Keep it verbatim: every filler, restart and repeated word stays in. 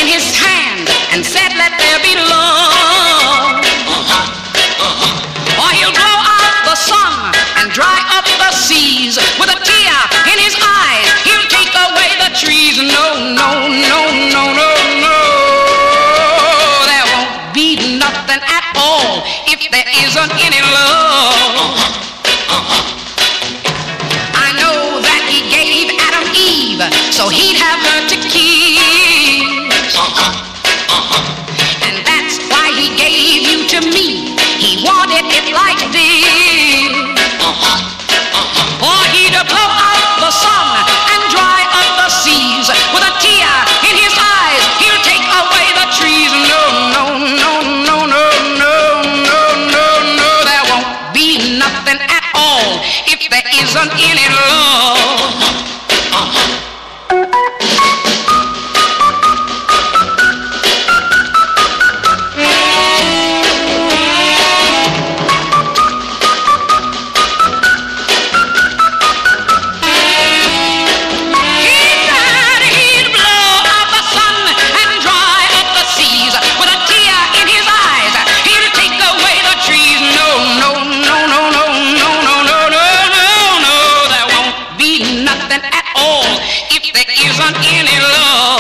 his hand and said, let there be love. Or he'll blow out the sun and dry up the seas. With a tear in his eyes, he'll take away the trees. No, no, no, no, no, no. There won't be nothing at all if there isn't any love. I know that he gave Adam Eve so he'd have her to kiss. And that's why he gave you to me. He wanted it like this. Or he'd blow out the sun and dry up the seas. With a tear in his eyes, he'll take away the trees. No, no, no, no, no, no, no, no, no. There won't be nothing at all if there isn't any love.